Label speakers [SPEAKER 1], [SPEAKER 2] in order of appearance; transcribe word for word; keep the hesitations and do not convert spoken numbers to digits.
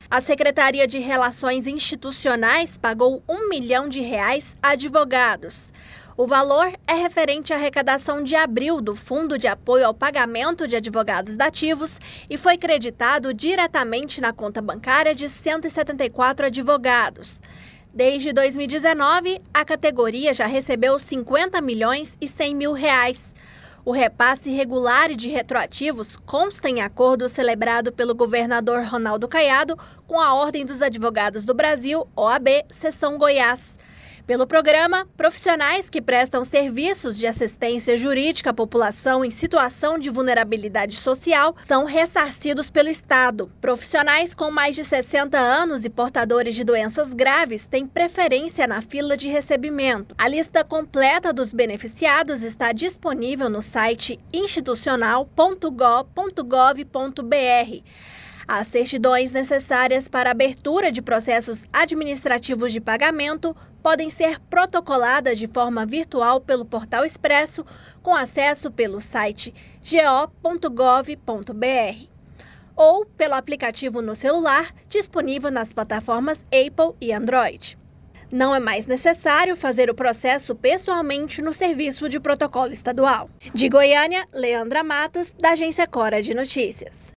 [SPEAKER 1] A Secretaria de Relações Institucionais pagou um milhão de reais a advogados. O valor é referente à arrecadação de abril do Fundo de Apoio ao Pagamento de Advogados Dativos e foi creditado diretamente na conta bancária de cento e setenta e quatro advogados. Desde dois mil e dezenove, a categoria já recebeu cinquenta milhões e cem mil reais. O repasse regular e de retroativos consta em acordo celebrado pelo governador Ronaldo Caiado com a Ordem dos Advogados do Brasil, O A B, Seção Goiás. Pelo programa, profissionais que prestam serviços de assistência jurídica à população em situação de vulnerabilidade social são ressarcidos pelo Estado. Profissionais com mais de sessenta anos e portadores de doenças graves têm preferência na fila de recebimento. A lista completa dos beneficiados está disponível no site institucional ponto go ponto gov ponto br. As certidões necessárias para a abertura de processos administrativos de pagamento podem ser protocoladas de forma virtual pelo Portal Expresso, com acesso pelo site go ponto gov ponto br ou pelo aplicativo no celular disponível nas plataformas Apple e Android. Não é mais necessário fazer o processo pessoalmente no Serviço de Protocolo Estadual. De Goiânia, Leandra Matos, da Agência Cora de Notícias.